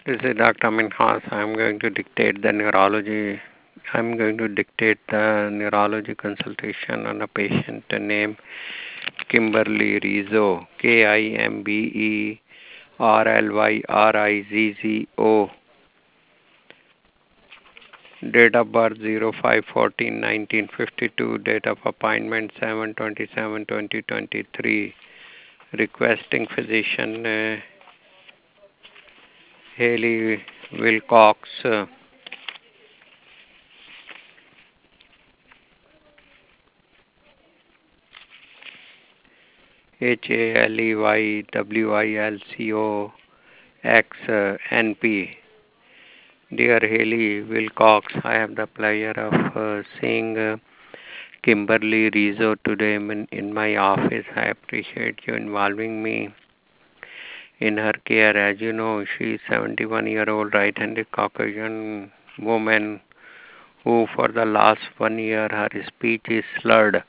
This is Dr. Minhas. I'm going to dictate the neurology. I'm going to dictate the neurology consultation on a patient named Kimberly Rizzo. Kimberlyrizzo. Date of birth 05/14/1952. Date of appointment 7/27/2023. Requesting physician Haley Wilcox. HALEYWILCOX Dear Haley Wilcox, I have the pleasure of seeing Kimberly Rizzo today in my office. I appreciate you involving me in her care. As you know, she is 71-year-old right-handed Caucasian woman who for the last 1 year her speech is slurred.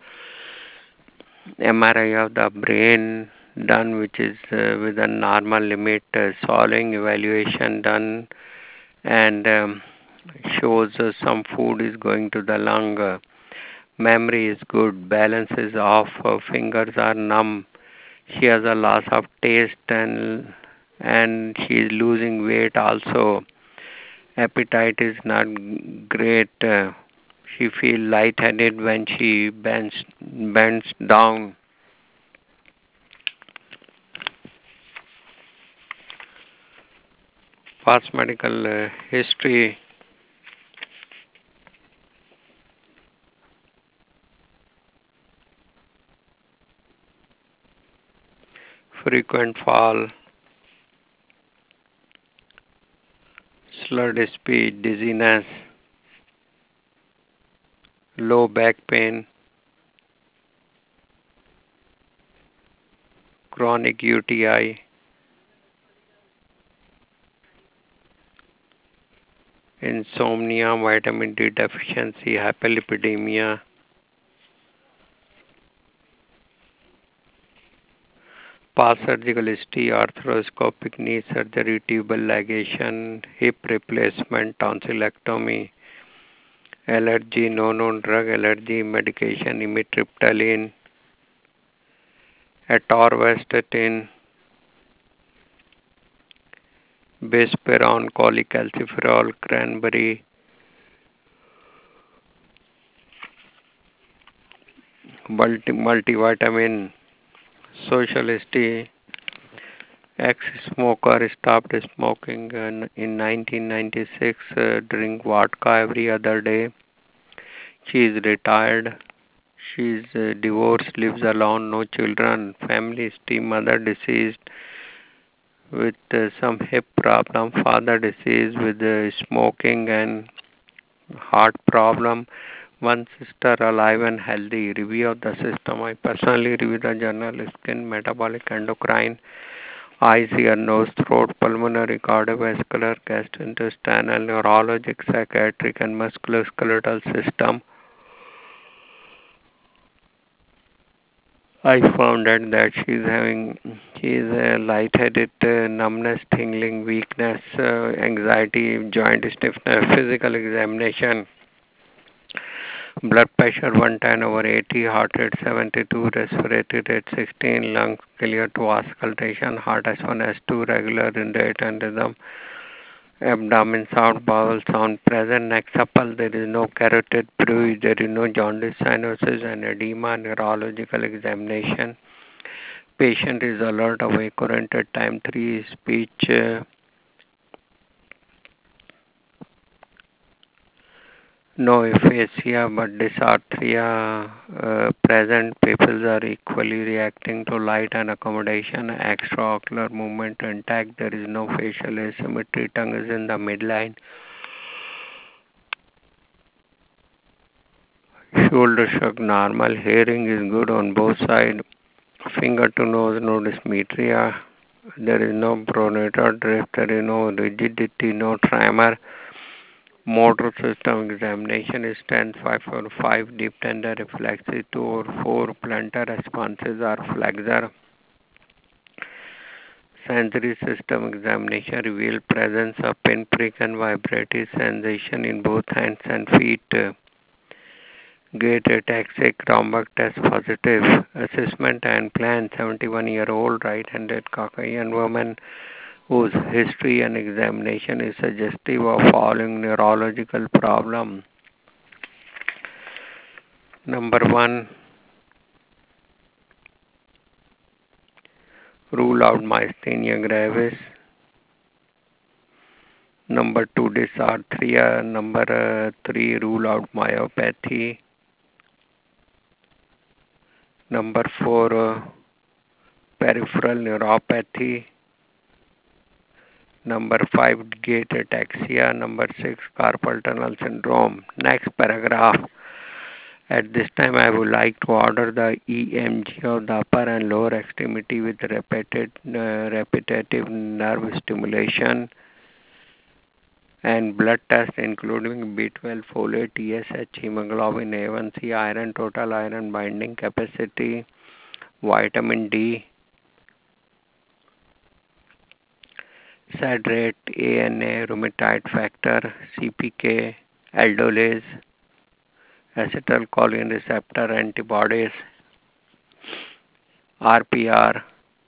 MRI of the brain done which is within normal limit, swallowing evaluation done and shows some food is going to the lung. Memory is good, balance is off, fingers are numb. She has a loss of taste and she is losing weight also. Appetite is not great. She feels lightheaded when she bends down. Past medical history. Frequent fall, slurred speech, dizziness, low back pain, chronic UTI, insomnia, vitamin D deficiency, hyperlipidemia, past surgical history, arthroscopic knee surgery, tubal ligation, hip replacement, tonsillectomy, allergy, no known drug allergy, medication, amitriptyline, atorvastatin, bispirone, cholecalciferol, cranberry, multivitamin, social history, ex-smoker stopped smoking in 1996, drink vodka every other day. She is retired. She is divorced, lives alone, no children, family history, mother deceased with some hip problem, father deceased with smoking and heart problem, one sister alive and healthy. Review of the system. I personally review the journal, skin, metabolic, endocrine, eyes, ear, nose, throat, pulmonary, cardiovascular, gastrointestinal, neurologic, psychiatric, and musculoskeletal system. I found out that she is lightheaded, numbness, tingling, weakness, anxiety, joint stiffness, physical examination, blood pressure 110/80, heart rate 72, respiratory rate 16, lungs clear to auscultation, heart S1, S2, regular in rate and rhythm, abdomen sound, bowel sound present, neck supple, there is no carotid bruise, there is no jaundice, cyanosis and edema, neurological examination. Patient is alert, awake, oriented, time 3, speech, no aphasia but dysarthria present. Pupils are equally reacting to light and accommodation. Extraocular movement intact. There is no facial asymmetry. Tongue is in the midline. Shoulder shrug normal. Hearing is good on both sides. Finger to nose, no dysmetria. There is no pronator drift. There is no rigidity, no tremor. Motor system examination is 10/5/5, deep tender reflexes 2/4, plantar responses are flexor. Sensory system examination revealed presence of pinprick and vibratory sensation in both hands and feet. Gait ataxic Romberg test positive. Assessment and plan 71-year-old right-handed Caucasian woman whose history and examination is suggestive of following neurological problem. Number 1, rule out myasthenia gravis. Number 2, dysarthria. Number 3, rule out myopathy. Number 4, peripheral neuropathy. Number 5, gait ataxia. Number 6, carpal tunnel syndrome. Next paragraph. At this time, I would like to order the EMG of the upper and lower extremity with repetitive nerve stimulation and blood tests including B12, folate, TSH, hemoglobin A1C, iron, total iron binding capacity, vitamin D, SAD rate, ANA, rheumatoid factor, CPK, aldolase, acetylcholine receptor antibodies, RPR,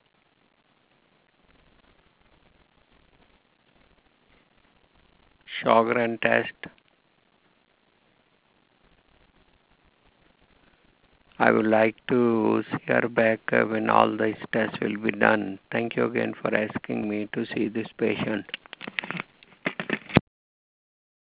Sjogren test. I would like to hear back when all these tests will be done. Thank you again for asking me to see this patient.